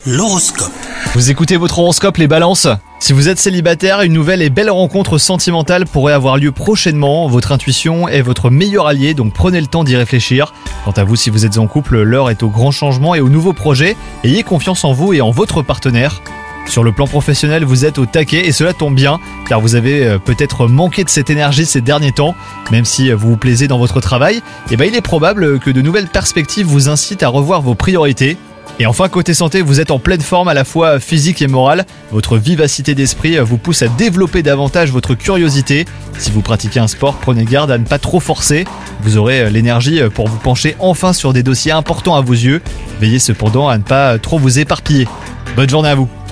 L'horoscope. Vous écoutez votre horoscope les balances ? Si vous êtes célibataire, une nouvelle et belle rencontre sentimentale pourrait avoir lieu prochainement. Votre intuition est votre meilleur allié, donc prenez le temps d'y réfléchir. Quant à vous, si vous êtes en couple, l'heure est au grand changement et aux nouveaux projets. Ayez confiance en vous et en votre partenaire. Sur le plan professionnel, vous êtes au taquet et cela tombe bien, car vous avez peut-être manqué de cette énergie ces derniers temps. Même si vous vous plaisez dans votre travail, il est probable que de nouvelles perspectives vous incitent à revoir vos priorités. Et enfin, côté santé, vous êtes en pleine forme à la fois physique et morale. Votre vivacité d'esprit vous pousse à développer davantage votre curiosité. Si vous pratiquez un sport, prenez garde à ne pas trop forcer. Vous aurez l'énergie pour vous pencher enfin sur des dossiers importants à vos yeux. Veillez cependant à ne pas trop vous éparpiller. Bonne journée à vous.